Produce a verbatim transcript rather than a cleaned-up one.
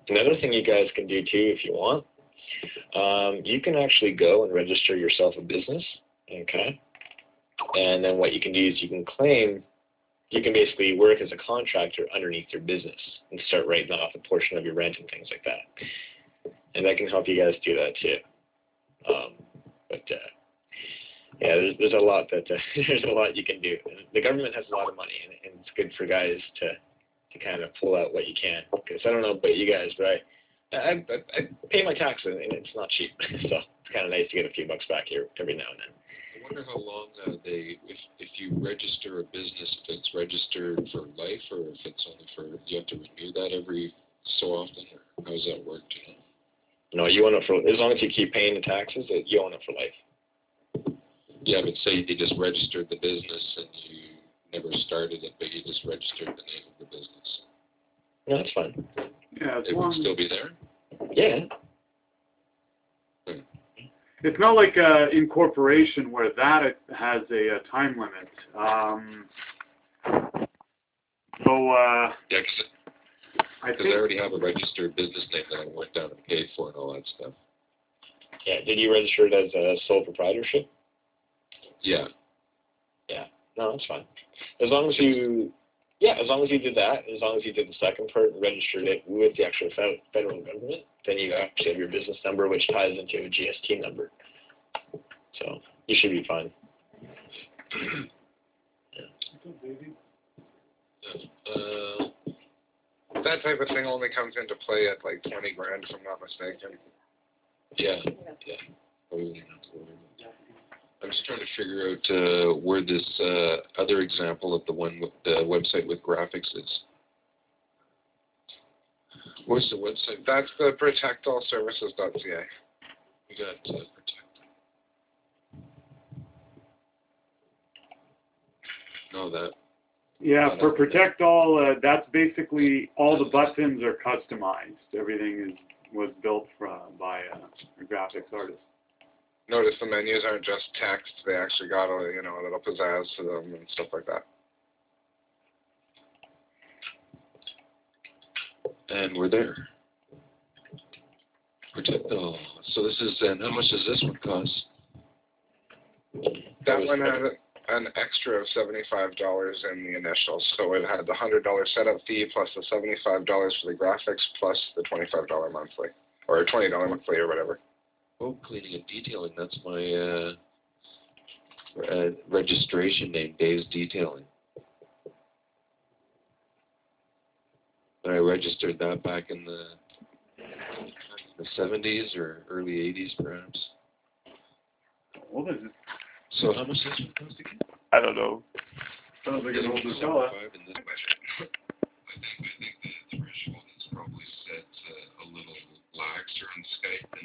Another thing you guys can do too, if you want, um, you can actually go and register yourself a business, okay? And then what you can do is you can claim, you can basically work as a contractor underneath your business and start writing off a portion of your rent and things like that. And that can help you guys do that too. Um, but uh, yeah, there's, there's a lot that uh, there's a lot you can do. And the government has a lot of money, and, and it's good for guys to to kind of pull out what you can. Because I don't know about you guys, but I I, I, I pay my taxes, and it's not cheap. So it's kind of nice to get a few bucks back here every now and then. I wonder how long uh, they, if if you register a business, if it's registered for life, or if it's only for, you have to renew that every so often, or how does that work? Do you know? No, you own it for, as long as you keep paying the taxes, you own it for life. Yeah, but say you just registered the business and you never started it, but you just registered the name of the business. No, that's fine. Yeah, it would still be there? Yeah. Hmm. It's not like uh, incorporation where that has a, a time limit. Um, so, uh, yeah, because I, I already have a registered business name that I went down and paid for and all that stuff. Yeah, did you register it as a sole proprietorship? Yeah. Yeah, no, that's fine. As long as you, yeah, as long as you did that, as long as you did the second part and registered it with the actual federal government, then you actually have your business number, which ties into a G S T number. So you should be fine. Yeah. Uh, that type of thing only comes into play at like twenty grand, if I'm not mistaken. Yeah, yeah. I'm just trying to figure out uh, where this uh, other example of the one with the website with graphics is. Where's the website? That's the protect all services dot c a. We got uh, Protect. No, that. Yeah, for Protect All, uh, that's basically all the buttons are customized. Everything is was built from by uh, a graphics artist. Notice the menus aren't just text; they actually got a you know a little pizzazz to them and stuff like that. And we're there. Protect all. So this is, and how much does this one cost? That one had an extra of seventy-five dollars in the initial, so it had the one hundred dollar setup fee plus the seventy-five dollars for the graphics plus the twenty-five dollar monthly, or twenty dollar monthly or whatever. Oh, cleaning and detailing, that's my uh, uh, registration name, Dave's Detailing. But I registered that back in the, the seventies or early eighties, perhaps. What is it? So how much does this one cost again? I don't know. Sounds like an old fella.